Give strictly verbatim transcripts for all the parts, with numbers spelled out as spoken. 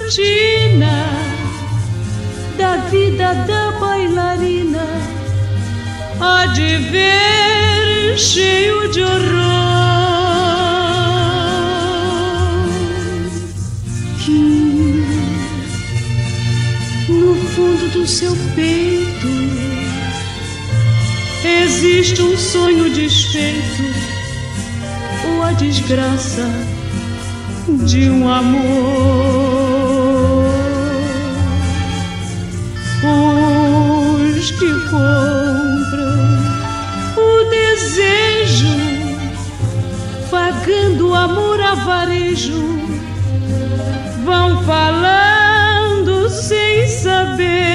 rotina da vida da bailarina há de ver cheio de horror que no fundo do seu peito existe um sonho desfeito ou a desgraça de um amor. Os que compram o desejo, pagando amor a varejo, vão falando sem saber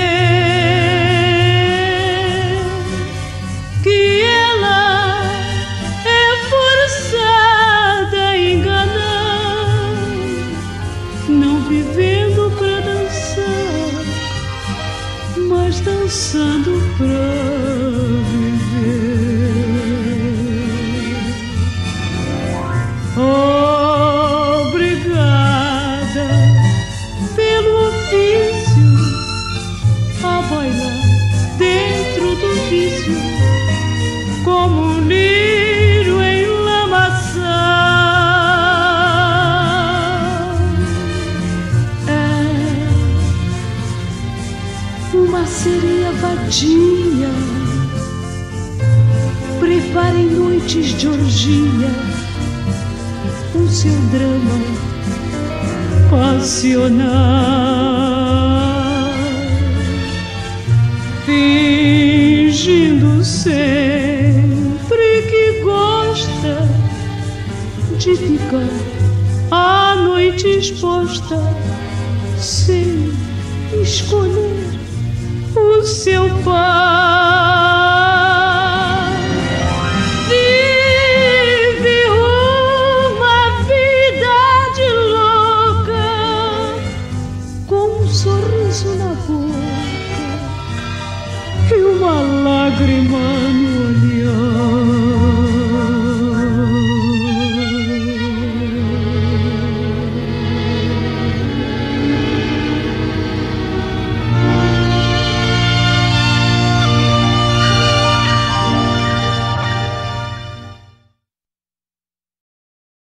que ela é forçada a enganar, não vivendo pra dançar, mas dançando pra viver. Obrigada pelo ofício a bailar dentro do vício, como um lírio em lamaçal. É uma sereia vadia, preparem noites de orgia, o seu drama passional, fingindo sempre que gosta de ficar à noite exposta, sem escolher o seu par. Vive uma vida de louca, com um sorriso na boca e uma lágrima